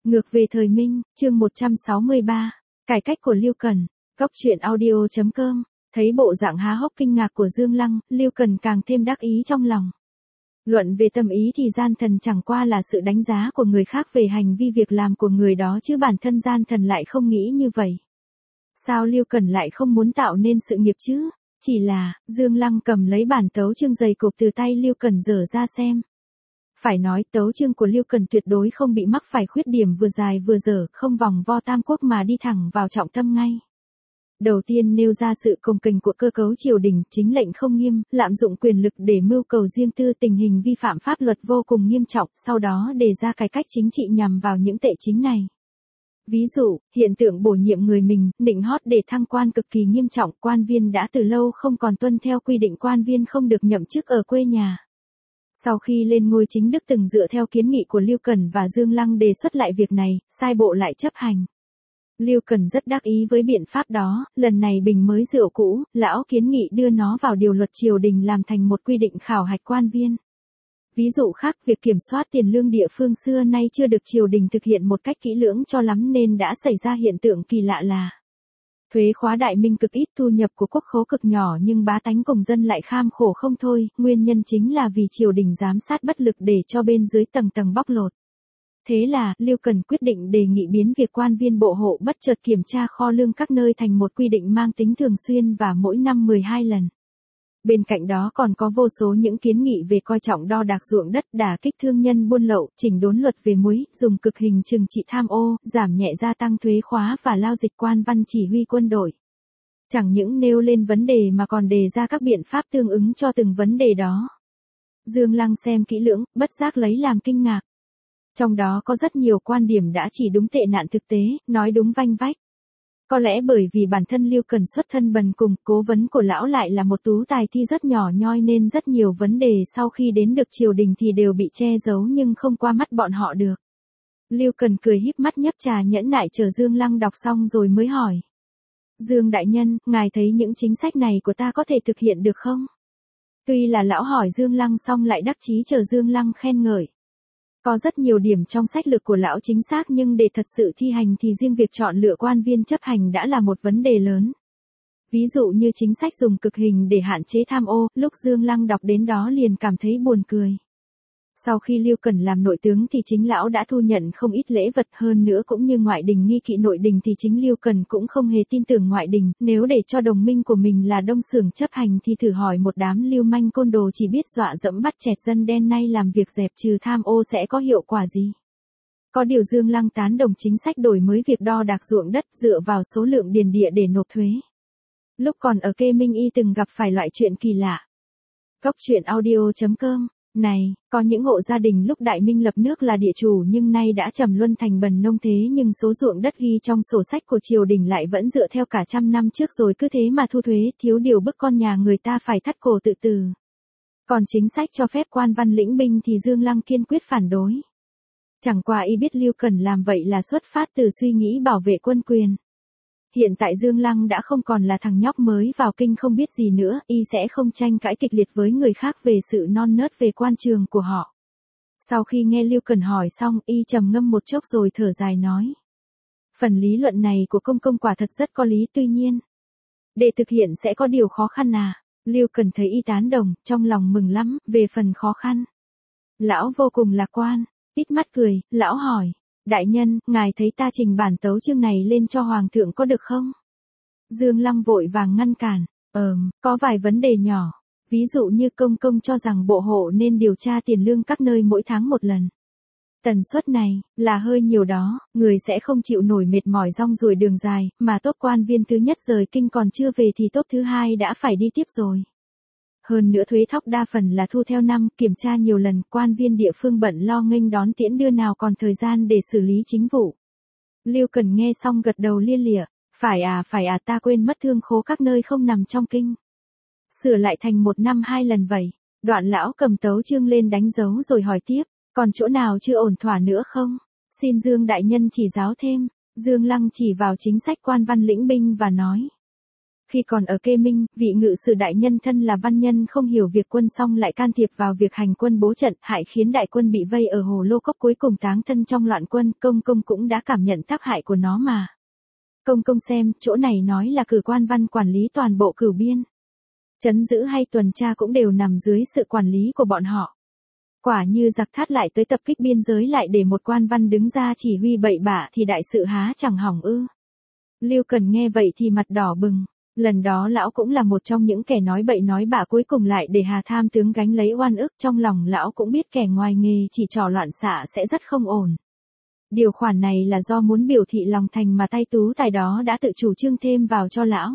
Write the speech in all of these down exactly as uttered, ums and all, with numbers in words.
Ngược về thời Minh, chương một trăm sáu mươi ba, cải cách của Lưu Cần, góc truyện audio chấm com, thấy bộ dạng há hốc kinh ngạc của Dương Lăng, Lưu Cần càng thêm đắc ý trong lòng. Luận về tâm ý thì gian thần chẳng qua là sự đánh giá của người khác về hành vi việc làm của người đó chứ bản thân gian thần lại không nghĩ như vậy. Sao Lưu Cần lại không muốn tạo nên sự nghiệp chứ? Chỉ là, Dương Lăng cầm lấy bản tấu chương dày cộp từ tay Lưu Cần dở ra xem. Phải nói tấu chương của Lưu Cần tuyệt đối không bị mắc phải khuyết điểm vừa dài vừa dở, không vòng vo tam quốc mà đi thẳng vào trọng tâm ngay. Đầu tiên nêu ra sự cồng kềnh của cơ cấu triều đình, chính lệnh không nghiêm, lạm dụng quyền lực để mưu cầu riêng tư, tình hình vi phạm pháp luật vô cùng nghiêm trọng, sau đó đề ra cải cách chính trị nhằm vào những tệ chính này. Ví dụ, hiện tượng bổ nhiệm người mình, nịnh hót để thăng quan cực kỳ nghiêm trọng, quan viên đã từ lâu không còn tuân theo quy định quan viên không được nhậm chức ở quê nhà. Sau khi lên ngôi chính Đức từng dựa theo kiến nghị của Lưu Cần và Dương Lăng đề xuất lại việc này, sai bộ lại chấp hành. Lưu Cần rất đắc ý với biện pháp đó, lần này bình mới rượu cũ, lão kiến nghị đưa nó vào điều luật triều đình làm thành một quy định khảo hạch quan viên. Ví dụ khác, việc kiểm soát tiền lương địa phương xưa nay chưa được triều đình thực hiện một cách kỹ lưỡng cho lắm nên đã xảy ra hiện tượng kỳ lạ là thuế khóa Đại Minh cực ít, thu nhập của quốc khố cực nhỏ nhưng bá tánh cùng dân lại kham khổ không thôi, nguyên nhân chính là vì triều đình giám sát bất lực để cho bên dưới tầng tầng bóc lột. Thế là, Lưu Cần quyết định đề nghị biến việc quan viên bộ hộ bất chợt kiểm tra kho lương các nơi thành một quy định mang tính thường xuyên và mỗi năm mười hai lần. Bên cạnh đó còn có vô số những kiến nghị về coi trọng đo đạc ruộng đất, đả kích thương nhân buôn lậu, chỉnh đốn luật về muối, dùng cực hình trừng trị tham ô, giảm nhẹ gia tăng thuế khóa và lao dịch quan văn chỉ huy quân đội. Chẳng những nêu lên vấn đề mà còn đề ra các biện pháp tương ứng cho từng vấn đề đó. Dương Lăng xem kỹ lưỡng, bất giác lấy làm kinh ngạc. Trong đó có rất nhiều quan điểm đã chỉ đúng tệ nạn thực tế, nói đúng vanh vách. Có lẽ bởi vì bản thân Lưu Cần xuất thân bần cùng, cố vấn của lão lại là một tú tài thi rất nhỏ nhoi nên rất nhiều vấn đề sau khi đến được triều đình thì đều bị che giấu nhưng không qua mắt bọn họ được. Lưu Cần cười híp mắt nhấp trà nhẫn nại chờ Dương Lăng đọc xong rồi mới hỏi. Dương đại nhân, ngài thấy những chính sách này của ta có thể thực hiện được không? Tuy là lão hỏi Dương Lăng xong lại đắc chí chờ Dương Lăng khen ngợi. Có rất nhiều điểm trong sách lược của lão chính xác nhưng để thật sự thi hành thì riêng việc chọn lựa quan viên chấp hành đã là một vấn đề lớn. Ví dụ như chính sách dùng cực hình để hạn chế tham ô, lúc Dương Lăng đọc đến đó liền cảm thấy buồn cười. Sau khi Lưu Cần làm nội tướng thì chính lão đã thu nhận không ít lễ vật, hơn nữa cũng như ngoại đình nghi kỵ nội đình thì chính Lưu Cần cũng không hề tin tưởng ngoại đình, nếu để cho đồng minh của mình là Đông Xưởng chấp hành thì thử hỏi một đám lưu manh côn đồ chỉ biết dọa dẫm bắt chẹt dân đen nay làm việc dẹp trừ tham ô sẽ có hiệu quả gì. Có điều Dương Lăng tán đồng chính sách đổi mới việc đo đạc ruộng đất dựa vào số lượng điền địa để nộp thuế. Lúc còn ở Kê Minh y từng gặp phải loại chuyện kỳ lạ. Góc truyện audio chấm com. Này, có những hộ gia đình lúc Đại Minh lập nước là địa chủ nhưng nay đã trầm luân thành bần nông thế nhưng số ruộng đất ghi trong sổ sách của triều đình lại vẫn dựa theo cả trăm năm trước rồi cứ thế mà thu thuế, thiếu điều bức con nhà người ta phải thắt cổ tự tử. Còn chính sách cho phép quan văn lĩnh binh thì Dương Lăng kiên quyết phản đối. Chẳng qua y biết Lưu Cần làm vậy là xuất phát từ suy nghĩ bảo vệ quân quyền. Hiện tại Dương Lăng đã không còn là thằng nhóc mới vào kinh không biết gì nữa, y sẽ không tranh cãi kịch liệt với người khác về sự non nớt về quan trường của họ. Sau khi nghe Lưu Cần hỏi xong, y trầm ngâm một chốc rồi thở dài nói. Phần lý luận này của công công quả thật rất có lý, tuy nhiên, để thực hiện sẽ có điều khó khăn à. Lưu Cần thấy y tán đồng, trong lòng mừng lắm, về phần khó khăn. Lão vô cùng lạc quan, tít mắt cười, lão hỏi. Đại nhân, ngài thấy ta trình bản tấu chương này lên cho hoàng thượng có được không? Dương Lăng vội vàng ngăn cản, ờm, có vài vấn đề nhỏ, ví dụ như công công cho rằng bộ hộ nên điều tra tiền lương các nơi mỗi tháng một lần. Tần suất này, là hơi nhiều đó, người sẽ không chịu nổi mệt mỏi rong ruổi đường dài, mà tốp quan viên thứ nhất rời kinh còn chưa về thì tốp thứ hai đã phải đi tiếp rồi. Hơn nữa thuế thóc đa phần là thu theo năm, kiểm tra nhiều lần, quan viên địa phương bận lo nghênh đón tiễn đưa nào còn thời gian để xử lý chính vụ. Lưu Cần nghe xong gật đầu lia lịa, phải à phải à ta quên mất thương khố các nơi không nằm trong kinh. Sửa lại thành một năm hai lần vậy. Đoạn lão cầm tấu chương lên đánh dấu rồi hỏi tiếp, còn chỗ nào chưa ổn thỏa nữa không? Xin Dương đại nhân chỉ giáo thêm. Dương Lăng chỉ vào chính sách quan văn lĩnh binh và nói. Khi còn ở Kê Minh, vị ngự sử đại nhân thân là văn nhân không hiểu việc quân xong lại can thiệp vào việc hành quân bố trận, hại khiến đại quân bị vây ở Hồ Lô Cốc cuối cùng táng thân trong loạn quân, công công cũng đã cảm nhận tác hại của nó mà. Công công xem, chỗ này nói là cử quan văn quản lý toàn bộ cửu biên. Trấn giữ hay tuần tra cũng đều nằm dưới sự quản lý của bọn họ. Quả như giặc thát lại tới tập kích biên giới lại để một quan văn đứng ra chỉ huy bậy bạ thì đại sự há chẳng hỏng ư. Lưu Cần nghe vậy thì mặt đỏ bừng. Lần đó lão cũng là một trong những kẻ nói bậy nói bạ cuối cùng lại để Hà Tham tướng gánh lấy oan ức, trong lòng lão cũng biết kẻ ngoài nghề chỉ trò loạn xạ sẽ rất không ổn. Điều khoản này là do muốn biểu thị lòng thành mà tay tú tài đó đã tự chủ trương thêm vào cho lão.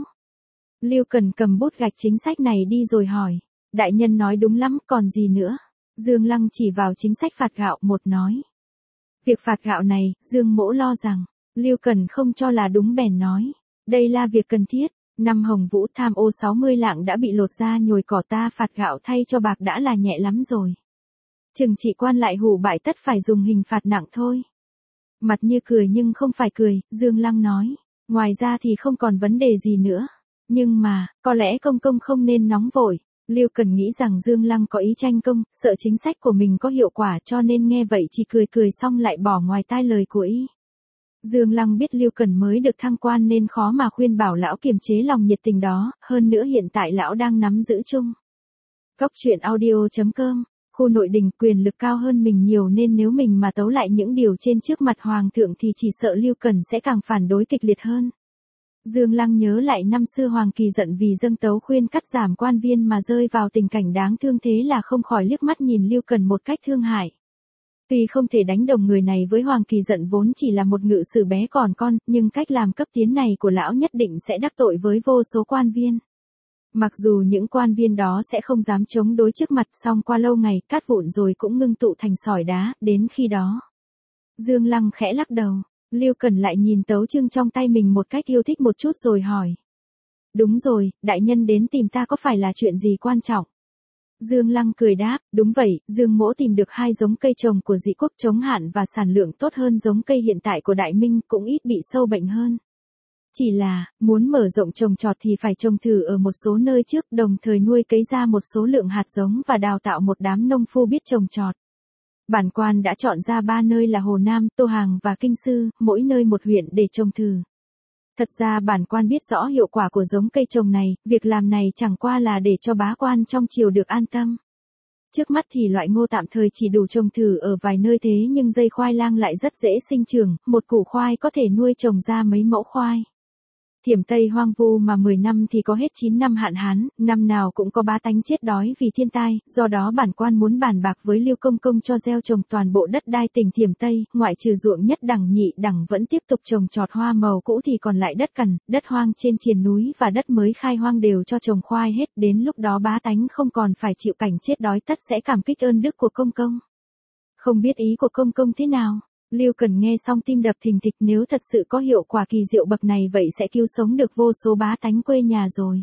Lưu Cần cầm bút gạch chính sách này đi rồi hỏi, đại nhân nói đúng lắm, còn gì nữa? Dương Lăng chỉ vào chính sách phạt gạo một nói. Việc phạt gạo này, Dương Mỗ lo rằng, Lưu Cần không cho là đúng bèn nói, đây là việc cần thiết. Năm Hồng Vũ tham ô sáu mươi lạng đã bị lột ra nhồi cỏ, ta phạt gạo thay cho bạc đã là nhẹ lắm rồi. Chừng trị quan lại hủ bại tất phải dùng hình phạt nặng thôi. Mặt như cười nhưng không phải cười, Dương Lăng nói, ngoài ra thì không còn vấn đề gì nữa. Nhưng mà, có lẽ công công không nên nóng vội. Lưu Cần nghĩ rằng Dương Lăng có ý tranh công, sợ chính sách của mình có hiệu quả cho nên nghe vậy chỉ cười cười xong lại bỏ ngoài tai lời của y. Dương Lăng biết Lưu Cần mới được thăng quan nên khó mà khuyên bảo lão kiềm chế lòng nhiệt tình đó, hơn nữa hiện tại lão đang nắm giữ chung. Góc truyện audio chấm com, khu nội đình quyền lực cao hơn mình nhiều nên nếu mình mà tấu lại những điều trên trước mặt hoàng thượng thì chỉ sợ Lưu Cần sẽ càng phản đối kịch liệt hơn. Dương Lăng nhớ lại năm xưa Hoàng Kỳ giận vì dâng tấu khuyên cắt giảm quan viên mà rơi vào tình cảnh đáng thương thế là không khỏi liếc mắt nhìn Lưu Cần một cách thương hại. Tuy không thể đánh đồng người này với Hoàng Kỳ giận vốn chỉ là một ngự sử bé còn con, nhưng cách làm cấp tiến này của lão nhất định sẽ đắc tội với vô số quan viên. Mặc dù những quan viên đó sẽ không dám chống đối trước mặt, song qua lâu ngày cát vụn rồi cũng ngưng tụ thành sỏi đá, đến khi đó. Dương Lăng khẽ lắc đầu, Lưu Cần lại nhìn tấu chương trong tay mình một cách yêu thích một chút rồi hỏi. Đúng rồi, đại nhân đến tìm ta có phải là chuyện gì quan trọng? Dương Lăng cười đáp, đúng vậy, Dương Mỗ tìm được hai giống cây trồng của dị quốc chống hạn và sản lượng tốt hơn giống cây hiện tại của Đại Minh, cũng ít bị sâu bệnh hơn. Chỉ là, muốn mở rộng trồng trọt thì phải trồng thử ở một số nơi trước, đồng thời nuôi cấy ra một số lượng hạt giống và đào tạo một đám nông phu biết trồng trọt. Bản quan đã chọn ra ba nơi là Hồ Nam, Tô Hàng và Kinh Sư, mỗi nơi một huyện để trồng thử. Thật ra bản quan biết rõ hiệu quả của giống cây trồng này, việc làm này chẳng qua là để cho bá quan trong triều được an tâm. Trước mắt thì loại ngô tạm thời chỉ đủ trồng thử ở vài nơi thế nhưng dây khoai lang lại rất dễ sinh trưởng, một củ khoai có thể nuôi trồng ra mấy mẫu khoai. Thiểm Tây hoang vu mà mười năm thì có hết chín năm hạn hán, năm nào cũng có bá tánh chết đói vì thiên tai, do đó bản quan muốn bàn bạc với Lưu Công Công cho gieo trồng toàn bộ đất đai tỉnh Thiểm Tây, ngoại trừ ruộng nhất đẳng nhị đẳng vẫn tiếp tục trồng trọt hoa màu cũ thì còn lại đất cằn, đất hoang trên triền núi và đất mới khai hoang đều cho trồng khoai hết, đến lúc đó bá tánh không còn phải chịu cảnh chết đói tất sẽ cảm kích ơn đức của Công Công. Không biết ý của Công Công thế nào? Lưu Cần nghe xong tim đập thình thịch, nếu thật sự có hiệu quả kỳ diệu bậc này vậy sẽ cứu sống được vô số bá tánh quê nhà rồi.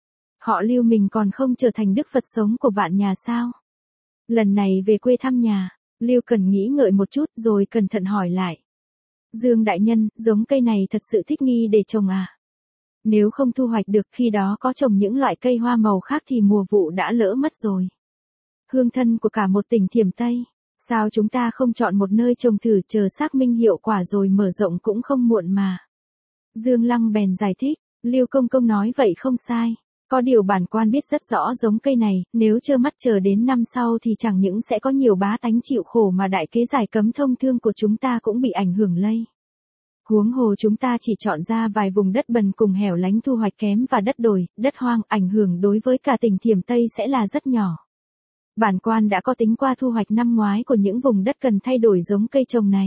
Họ Lưu mình còn không trở thành đức Phật sống của vạn nhà sao? Lần này về quê thăm nhà, Lưu Cần nghĩ ngợi một chút rồi cẩn thận hỏi lại. Dương đại nhân, giống cây này thật sự thích nghi để trồng à? Nếu không thu hoạch được khi đó có trồng những loại cây hoa màu khác thì mùa vụ đã lỡ mất rồi. Hương thân của cả một tỉnh Thiểm Tây. Sao chúng ta không chọn một nơi trồng thử chờ xác minh hiệu quả rồi mở rộng cũng không muộn mà. Dương Lăng bèn giải thích, Lưu Công Công nói vậy không sai. Có điều bản quan biết rất rõ giống cây này, nếu trơ mắt chờ đến năm sau thì chẳng những sẽ có nhiều bá tánh chịu khổ mà đại kế giải cấm thông thương của chúng ta cũng bị ảnh hưởng lây. Huống hồ chúng ta chỉ chọn ra vài vùng đất bần cùng hẻo lánh thu hoạch kém và đất đồi, đất hoang, ảnh hưởng đối với cả tỉnh Thiểm Tây sẽ là rất nhỏ. Bản quan đã có tính qua thu hoạch năm ngoái của những vùng đất cần thay đổi giống cây trồng này.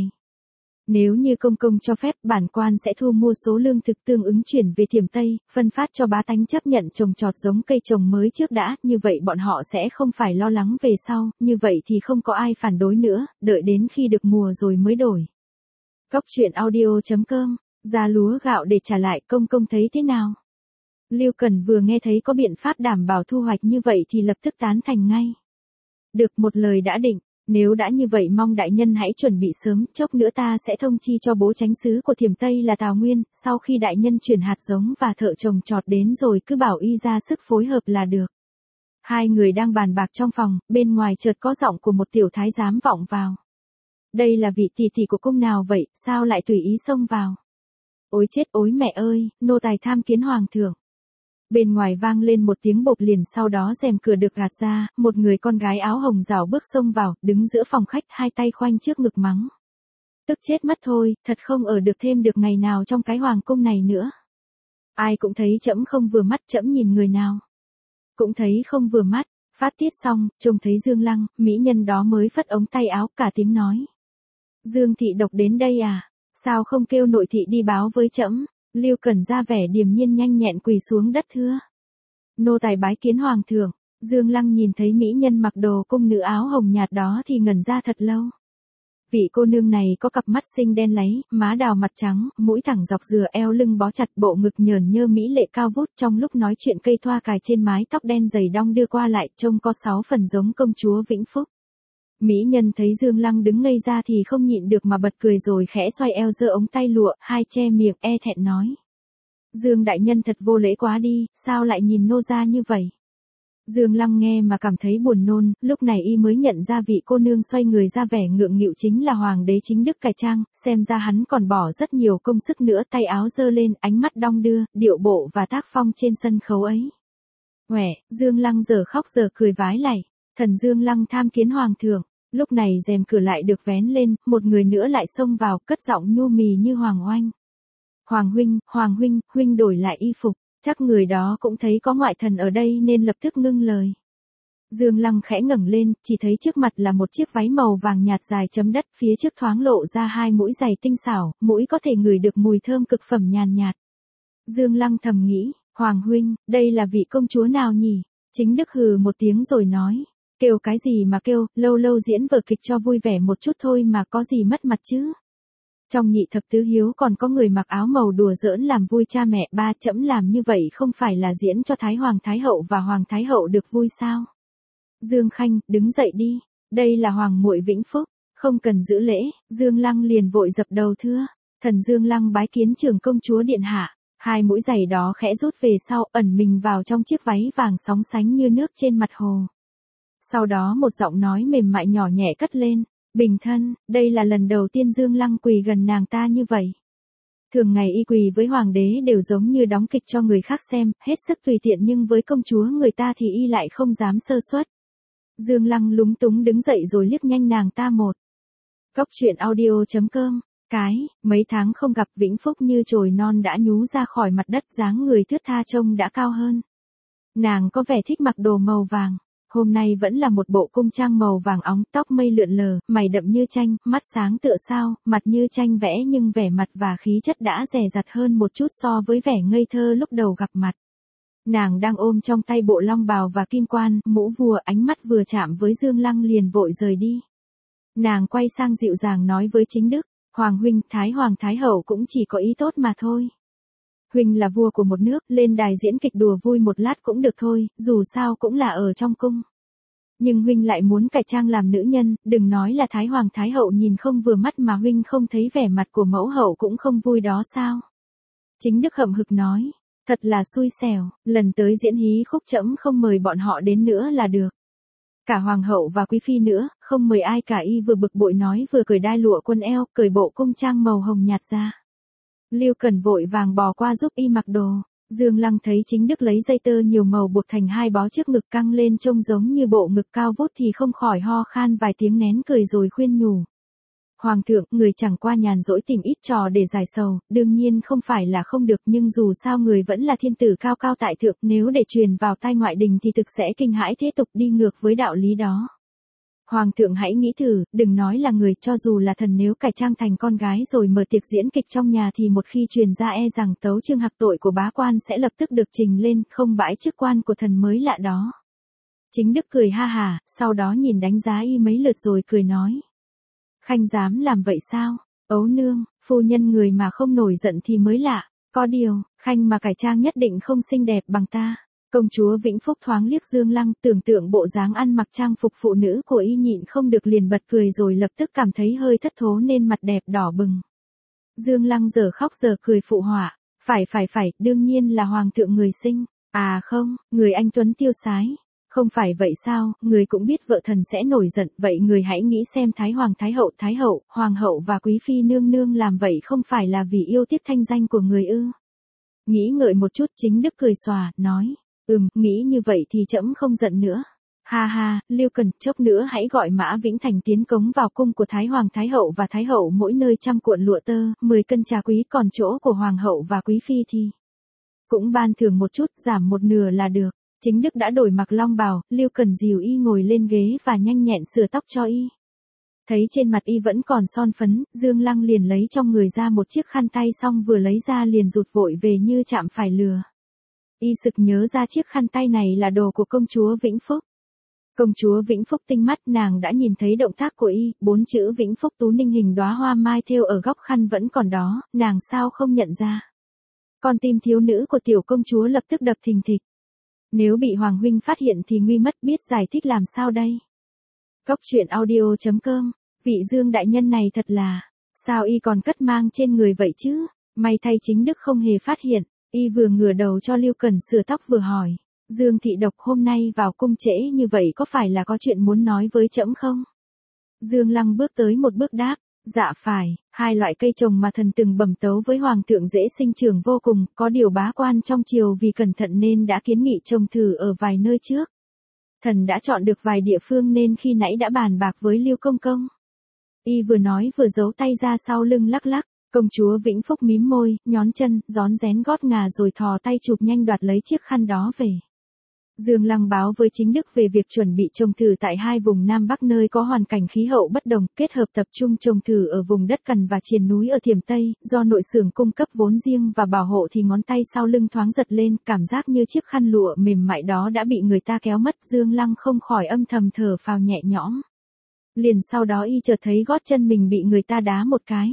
Nếu như Công Công cho phép, bản quan sẽ thu mua số lương thực tương ứng chuyển về Thiểm Tây, phân phát cho bá tánh chấp nhận trồng trọt giống cây trồng mới trước đã, như vậy bọn họ sẽ không phải lo lắng về sau, như vậy thì không có ai phản đối nữa, đợi đến khi được mùa rồi mới đổi. Góc truyện audio chấm com, giá lúa gạo để trả lại, Công Công thấy thế nào? Lưu Cần vừa nghe thấy có biện pháp đảm bảo thu hoạch như vậy thì lập tức tán thành ngay. Được, một lời đã định, Nếu đã như vậy mong đại nhân hãy chuẩn bị sớm, chốc nữa ta sẽ thông chi cho bố chánh xứ của Thiểm Tây là Tào Nguyên, sau khi đại nhân chuyển hạt giống và thợ trồng trọt đến rồi cứ bảo y ra sức phối hợp là được. Hai người đang bàn bạc trong phòng, bên ngoài chợt có giọng của một tiểu thái giám vọng vào. Đây là vị tỷ tỷ của cung nào vậy, sao lại tùy ý xông vào? Ôi chết ối mẹ ơi, nô tài tham kiến hoàng thượng. Bên ngoài vang lên một tiếng bộp, liền sau đó rèm cửa được gạt ra, một người con gái áo hồng rảo bước xông vào, đứng giữa phòng khách, hai tay khoanh trước ngực mắng. Tức chết mất thôi, thật không ở được thêm được ngày nào trong cái hoàng cung này nữa. Ai cũng thấy trẫm không vừa mắt, trẫm nhìn người nào cũng thấy không vừa mắt. Phát tiết xong, trông thấy Dương Lăng, mỹ nhân đó mới phất ống tay áo, cả tiếng nói. Dương thị độc đến đây à? Sao không kêu nội thị đi báo với trẫm? Lưu Cẩn ra vẻ điềm nhiên nhanh nhẹn quỳ xuống đất thưa. Nô tài bái kiến hoàng thượng. Dương Lăng nhìn thấy mỹ nhân mặc đồ cung nữ áo hồng nhạt đó thì ngẩn ra thật lâu. Vị cô nương này có cặp mắt xinh đen láy, má đào mặt trắng, mũi thẳng dọc dừa eo lưng bó chặt, bộ ngực nhờn nhơ mỹ lệ cao vút, trong lúc nói chuyện cây thoa cài trên mái tóc đen dày đong đưa qua lại, trông có sáu phần giống công chúa Vĩnh Phúc. Mỹ nhân thấy Dương Lăng đứng ngây ra thì không nhịn được mà bật cười rồi khẽ xoay eo giơ ống tay lụa, hai che miệng e thẹn nói. Dương đại nhân thật vô lễ quá đi, sao lại nhìn nô gia như vậy? Dương Lăng nghe mà cảm thấy buồn nôn, lúc này y mới nhận ra vị cô nương xoay người ra vẻ ngượng nghịu chính là hoàng đế chính Đức Cải Trang, xem ra hắn còn bỏ rất nhiều công sức nữa, tay áo giơ lên, ánh mắt đong đưa, điệu bộ và tác phong trên sân khấu ấy. Quẻ, Dương Lăng giờ khóc giờ cười vái lạy, thần Dương Lăng tham kiến hoàng thượng. Lúc này rèm cửa lại được vén lên, một người nữa lại xông vào, cất giọng nhu mì như Hoàng Oanh. Hoàng huynh, Hoàng huynh, huynh đổi lại y phục, chắc người đó cũng thấy có ngoại thần ở đây nên lập tức ngưng lời. Dương Lăng khẽ ngẩng lên, chỉ thấy trước mặt là một chiếc váy màu vàng nhạt dài chấm đất, phía trước thoáng lộ ra hai mũi giày tinh xảo, mũi có thể ngửi được mùi thơm cực phẩm nhàn nhạt. Dương Lăng thầm nghĩ, Hoàng huynh, đây là vị công chúa nào nhỉ? Chính Đức hừ một tiếng rồi nói. Kêu cái gì mà kêu, lâu lâu diễn vở kịch cho vui vẻ một chút thôi mà có gì mất mặt chứ. Trong nhị thập tứ hiếu còn có người mặc áo màu đùa giỡn làm vui cha mẹ, ba trẫm làm như vậy không phải là diễn cho Thái Hoàng Thái Hậu và Hoàng Thái Hậu được vui sao? Dương Khanh, đứng dậy đi, đây là Hoàng muội Vĩnh Phúc, không cần giữ lễ. Dương Lăng liền vội dập đầu thưa, thần Dương Lăng bái kiến trưởng công chúa điện hạ. Hai mũi giày đó khẽ rút về sau, ẩn mình vào trong chiếc váy vàng sóng sánh như nước trên mặt hồ. Sau đó một giọng nói mềm mại nhỏ nhẹ cất lên, bình thân, đây là lần đầu tiên Dương Lăng quỳ gần nàng ta như vậy. Thường ngày y quỳ với hoàng đế đều giống như đóng kịch cho người khác xem, hết sức tùy tiện, nhưng với công chúa người ta thì y lại không dám sơ suất. Dương Lăng lúng túng đứng dậy rồi liếc nhanh nàng ta một. Góc truyện audio chấm com, cái, mấy tháng không gặp Vĩnh Phúc như chồi non đã nhú ra khỏi mặt đất, dáng người thướt tha trông đã cao hơn. Nàng có vẻ thích mặc đồ màu vàng. Hôm nay vẫn là một bộ cung trang màu vàng óng, tóc mây lượn lờ, mày đậm như tranh, mắt sáng tựa sao, mặt như tranh vẽ, nhưng vẻ mặt và khí chất đã dè dặt hơn một chút so với vẻ ngây thơ lúc đầu gặp mặt. Nàng đang ôm trong tay bộ long bào và kim quan, mũ vua, ánh mắt vừa chạm với Dương Lăng liền vội rời đi. Nàng quay sang dịu dàng nói với chính Đức, Hoàng huynh, Thái Hoàng Thái Hậu cũng chỉ có ý tốt mà thôi. Huynh là vua của một nước, lên đài diễn kịch đùa vui một lát cũng được thôi, dù sao cũng là ở trong cung. Nhưng huynh lại muốn cải trang làm nữ nhân, đừng nói là Thái Hoàng Thái Hậu nhìn không vừa mắt mà huynh không thấy vẻ mặt của mẫu hậu cũng không vui đó sao? Chính Đức hậm hực nói, thật là xui xẻo, lần tới diễn hí khúc trẫm không mời bọn họ đến nữa là được. Cả hoàng hậu và quý phi nữa, không mời ai cả. Y vừa bực bội nói vừa cởi đai lụa quần eo, cởi bộ cung trang màu hồng nhạt ra. Lưu Cẩn vội vàng bò qua giúp y mặc đồ. Dương Lăng thấy chính Đức lấy dây tơ nhiều màu buộc thành hai bó trước ngực căng lên trông giống như bộ ngực cao vút thì không khỏi ho khan vài tiếng, nén cười rồi khuyên nhủ. Hoàng thượng, người chẳng qua nhàn rỗi tìm ít trò để giải sầu, đương nhiên không phải là không được, nhưng dù sao người vẫn là thiên tử cao cao tại thượng, nếu để truyền vào tai ngoại đình thì thực sẽ kinh hãi thế tục, đi ngược với đạo lý đó. Hoàng thượng hãy nghĩ thử, đừng nói là người, cho dù là thần nếu cải trang thành con gái rồi mở tiệc diễn kịch trong nhà thì một khi truyền ra e rằng tấu chương hạc tội của bá quan sẽ lập tức được trình lên, không bãi chức quan của thần mới lạ đó. Chính Đức cười ha hà, sau đó nhìn đánh giá y mấy lượt rồi cười nói. Khanh dám làm vậy sao? Ấu nương, phu nhân người mà không nổi giận thì mới lạ, có điều, Khanh mà cải trang nhất định không xinh đẹp bằng ta. Công chúa Vĩnh Phúc thoáng liếc Dương Lăng, tưởng tượng bộ dáng ăn mặc trang phục phụ nữ của y nhịn không được liền bật cười rồi lập tức cảm thấy hơi thất thố nên mặt đẹp đỏ bừng. Dương Lăng giờ khóc giờ cười phụ họa, phải phải phải, đương nhiên là hoàng thượng người sinh, à không, người anh tuấn tiêu sái. Không phải vậy sao, người cũng biết vợ thần sẽ nổi giận, vậy người hãy nghĩ xem Thái Hoàng Thái Hậu, Thái Hậu, Hoàng hậu và Quý Phi nương nương làm vậy không phải là vì yêu tiếc thanh danh của người ư. Nghĩ ngợi một chút Chính Đức cười xòa, nói, ừm, nghĩ như vậy thì trẫm không giận nữa. Ha ha, Lưu Cần, chốc nữa hãy gọi Mã Vĩnh Thành tiến cống vào cung của Thái Hoàng Thái Hậu và Thái Hậu mỗi nơi trăm cuộn lụa tơ, mười cân trà quý, còn chỗ của Hoàng hậu và Quý Phi thì cũng ban thưởng một chút, giảm một nửa là được. Chính Đức đã đổi mặc long bào, Lưu Cần dìu y ngồi lên ghế và nhanh nhẹn sửa tóc cho y. Thấy trên mặt y vẫn còn son phấn, Dương Lăng liền lấy trong người ra một chiếc khăn tay xong vừa lấy ra liền rụt vội về như chạm phải lừa. Y sực nhớ ra chiếc khăn tay này là đồ của công chúa Vĩnh Phúc. Công chúa Vĩnh Phúc tinh mắt, nàng đã nhìn thấy động tác của y, bốn chữ Vĩnh Phúc Tú Ninh hình đóa hoa mai thêu ở góc khăn vẫn còn đó, nàng sao không nhận ra. Con tim thiếu nữ của tiểu công chúa lập tức đập thình thịch. Nếu bị Hoàng huynh phát hiện thì nguy mất, biết giải thích làm sao đây. Góc truyện audio chấm com, vị Dương đại nhân này thật là, sao y còn cất mang trên người vậy chứ, may thay Chính Đức không hề phát hiện, y vừa ngửa đầu cho Lưu Cần sửa tóc vừa hỏi, Dương thị độc hôm nay vào cung trễ như vậy có phải là có chuyện muốn nói với trẫm không? Dương Lăng bước tới một bước đáp, dạ phải, hai loại cây trồng mà thần từng bẩm tấu với hoàng thượng dễ sinh trưởng vô cùng, có điều bá quan trong triều vì cẩn thận nên đã kiến nghị trồng thử ở vài nơi trước. Thần đã chọn được vài địa phương nên khi nãy đã bàn bạc với Lưu công công. Y vừa nói vừa giấu tay ra sau lưng lắc lắc, công chúa Vĩnh Phúc mím môi, nhón chân, rón rén gót ngà rồi thò tay chụp nhanh đoạt lấy chiếc khăn đó về. Dương Lăng báo với Chính Đức về việc chuẩn bị trồng thử tại hai vùng Nam Bắc nơi có hoàn cảnh khí hậu bất đồng, kết hợp tập trung trồng thử ở vùng đất cằn và triền núi ở Thiểm Tây, do nội xưởng cung cấp vốn riêng và bảo hộ thì ngón tay sau lưng thoáng giật lên, cảm giác như chiếc khăn lụa mềm mại đó đã bị người ta kéo mất, Dương Lăng không khỏi âm thầm thở phào nhẹ nhõm. Liền sau đó y chợt thấy gót chân mình bị người ta đá một cái.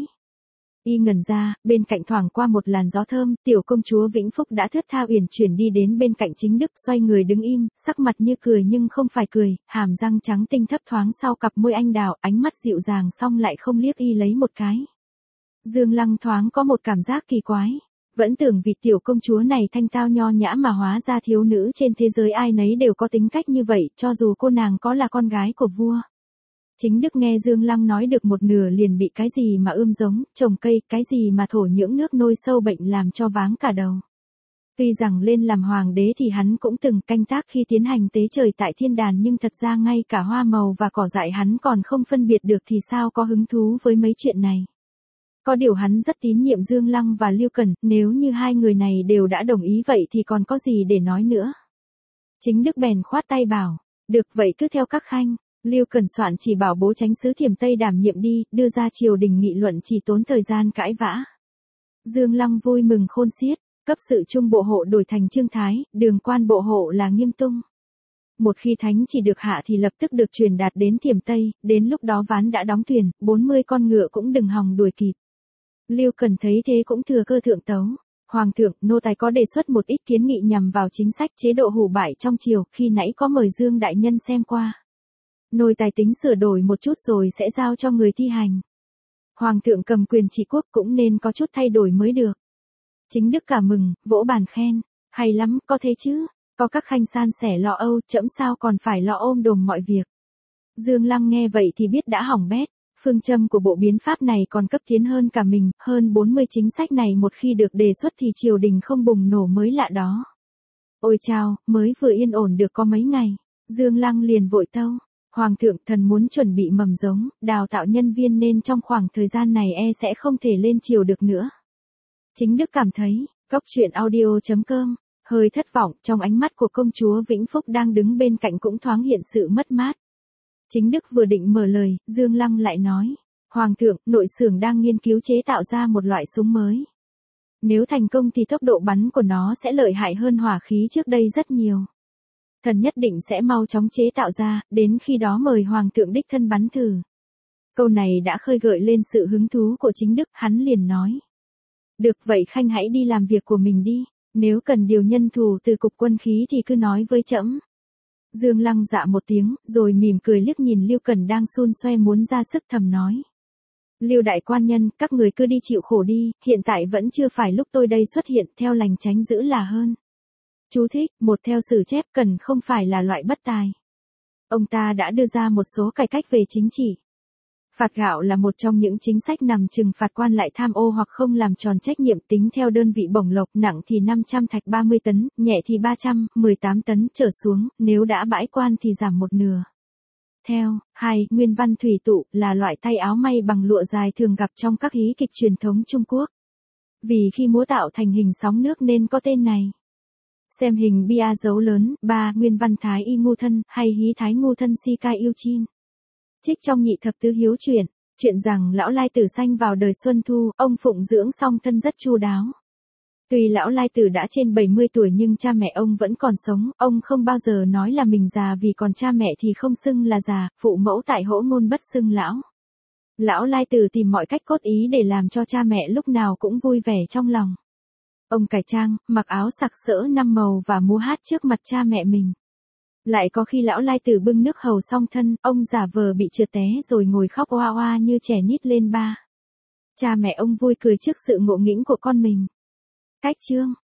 Y ngẩn ra, bên cạnh thoảng qua một làn gió thơm, tiểu công chúa Vĩnh Phúc đã thướt tha uyển chuyển đi đến bên cạnh Chính Đức, xoay người đứng im, sắc mặt như cười nhưng không phải cười, hàm răng trắng tinh thấp thoáng sau cặp môi anh đào, ánh mắt dịu dàng song lại không liếc y lấy một cái. Dương Lăng thoáng có một cảm giác kỳ quái, vẫn tưởng vì tiểu công chúa này thanh tao nho nhã mà hóa ra thiếu nữ trên thế giới ai nấy đều có tính cách như vậy, cho dù cô nàng có là con gái của vua. Chính Đức nghe Dương Lăng nói được một nửa liền bị cái gì mà ươm giống, trồng cây, cái gì mà thổ nhưỡng nước nôi sâu bệnh làm cho váng cả đầu. Tuy rằng lên làm hoàng đế thì hắn cũng từng canh tác khi tiến hành tế trời tại thiên đàn nhưng thật ra ngay cả hoa màu và cỏ dại hắn còn không phân biệt được thì sao có hứng thú với mấy chuyện này. Có điều hắn rất tín nhiệm Dương Lăng và Lưu Cần, nếu như hai người này đều đã đồng ý vậy thì còn có gì để nói nữa. Chính Đức bèn khoát tay bảo, được vậy cứ theo các khanh. Lưu Cần soạn chỉ bảo bố chánh sứ Thiểm Tây đảm nhiệm đi, đưa ra triều đình nghị luận chỉ tốn thời gian cãi vã. Dương Lăng vui mừng khôn xiết, cấp sự trung bộ hộ đổi thành Trương Thái, đường quan bộ hộ là Nghiêm Tung. Một khi thánh chỉ được hạ thì lập tức được truyền đạt đến Thiểm Tây, đến lúc đó ván đã đóng thuyền, bốn mươi con ngựa cũng đừng hòng đuổi kịp. Lưu Cần thấy thế cũng thừa cơ thượng tấu. Hoàng thượng, nô tài có đề xuất một ít kiến nghị nhằm vào chính sách chế độ hủ bại trong triều, khi nãy có mời Dương đại nhân xem qua. Nôi tài tính sửa đổi một chút rồi sẽ giao cho người thi hành. Hoàng thượng cầm quyền trị quốc cũng nên có chút thay đổi mới được. Chính Đức cả mừng, vỗ bàn khen, hay lắm, có thế chứ, có các khanh san sẻ lo âu, trẫm sao còn phải lo ôm đồm mọi việc. Dương Lăng nghe vậy thì biết đã hỏng bét, phương châm của bộ biến pháp này còn cấp tiến hơn cả mình, hơn bốn mươi chính sách này một khi được đề xuất thì triều đình không bùng nổ mới lạ đó. Ôi chao, mới vừa yên ổn được có mấy ngày, Dương Lăng liền vội tâu. Hoàng thượng, thần muốn chuẩn bị mầm giống, đào tạo nhân viên nên trong khoảng thời gian này e sẽ không thể lên triều được nữa. Chính Đức cảm thấy, góc truyện audio chấm com, hơi thất vọng, trong ánh mắt của công chúa Vĩnh Phúc đang đứng bên cạnh cũng thoáng hiện sự mất mát. Chính Đức vừa định mở lời, Dương Lăng lại nói, Hoàng thượng, nội xưởng đang nghiên cứu chế tạo ra một loại súng mới. Nếu thành công thì tốc độ bắn của nó sẽ lợi hại hơn hỏa khí trước đây rất nhiều. Thần nhất định sẽ mau chóng chế tạo ra, đến khi đó mời Hoàng thượng đích thân bắn thử. Câu này đã khơi gợi lên sự hứng thú của Chính Đức, hắn liền nói. Được vậy khanh hãy đi làm việc của mình đi, Nếu cần điều nhân thủ từ cục quân khí thì cứ nói với trẫm. Dương Lăng dạ một tiếng, rồi mỉm cười liếc nhìn Lưu Cần đang xun xoe muốn ra sức thầm nói. Lưu đại quan nhân, các người cứ đi chịu khổ đi, hiện tại vẫn chưa phải lúc tôi đây xuất hiện, theo lành tránh dữ là hơn. Chú thích, một theo sử chép Cần không phải là loại bất tài. Ông ta đã đưa ra một số cải cách về chính trị. Phạt gạo là một trong những chính sách nằm trừng phạt quan lại tham ô hoặc không làm tròn trách nhiệm, tính theo đơn vị bổng lộc, nặng thì năm trăm thạch ba mươi tấn, nhẹ thì ba trăm, mười tám tấn trở xuống, nếu đã bãi quan thì giảm một nửa. Theo, hai, nguyên văn thủy tụ là loại tay áo may bằng lụa dài thường gặp trong các hí kịch truyền thống Trung Quốc. Vì khi múa tạo thành hình sóng nước nên có tên này. Xem hình bia dấu lớn, ba, nguyên văn thái y ngu thân, hay hí thái ngu thân si cai yêu chin. Trích trong nhị thập tứ hiếu truyện, chuyện rằng lão lai tử sanh vào đời xuân thu, ông phụng dưỡng song thân rất chu đáo. Tuy lão lai tử đã trên bảy mươi tuổi nhưng cha mẹ ông vẫn còn sống, ông không bao giờ nói là mình già vì còn cha mẹ thì không xưng là già, phụ mẫu tại hỗ ngôn bất xưng lão. Lão lai tử tìm mọi cách cốt ý để làm cho cha mẹ lúc nào cũng vui vẻ trong lòng. Ông cải trang, mặc áo sặc sỡ năm màu và múa hát trước mặt cha mẹ mình. Lại có khi lão lai tử bưng nước hầu xong thân, ông giả vờ bị trượt té rồi ngồi khóc oa oa như trẻ nít lên ba. Cha mẹ ông vui cười trước sự ngộ nghĩnh của con mình. Cách chương